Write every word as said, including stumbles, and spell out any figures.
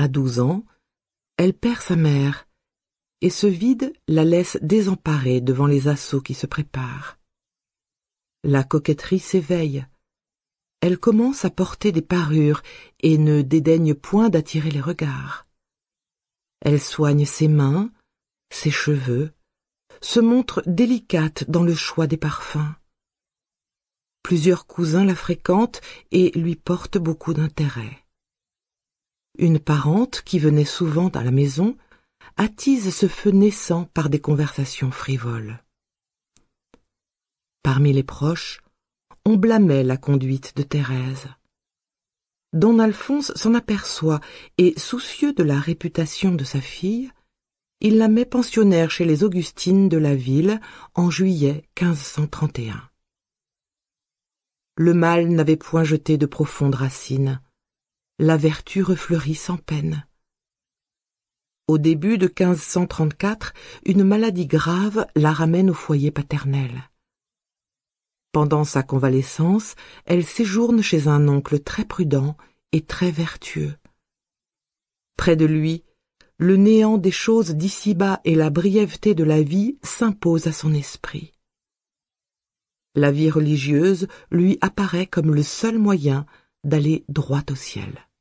À douze ans, elle perd sa mère, et ce vide la laisse désemparée devant les assauts qui se préparent. La coquetterie s'éveille. Elle commence à porter des parures et ne dédaigne point d'attirer les regards. Elle soigne ses mains, ses cheveux, se montre délicate dans le choix des parfums. Plusieurs cousins la fréquentent et lui portent beaucoup d'intérêt. Une parente qui venait souvent à la maison attise ce feu naissant par des conversations frivoles. Parmi les proches, on blâmait la conduite de Thérèse. Don Alphonse s'en aperçoit et, soucieux de la réputation de sa fille, il la met pensionnaire chez les Augustines de la ville en juillet quinze cent trente et un. Le mal n'avait point jeté de profondes racines. La vertu refleurit sans peine. Au début de quinze cent trente-quatre, une maladie grave la ramène au foyer paternel. Pendant sa convalescence, elle séjourne chez un oncle très prudent et très vertueux. Près de lui, le néant des choses d'ici-bas et la brièveté de la vie s'imposent à son esprit. La vie religieuse lui apparaît comme le seul moyen d'aller droit au ciel.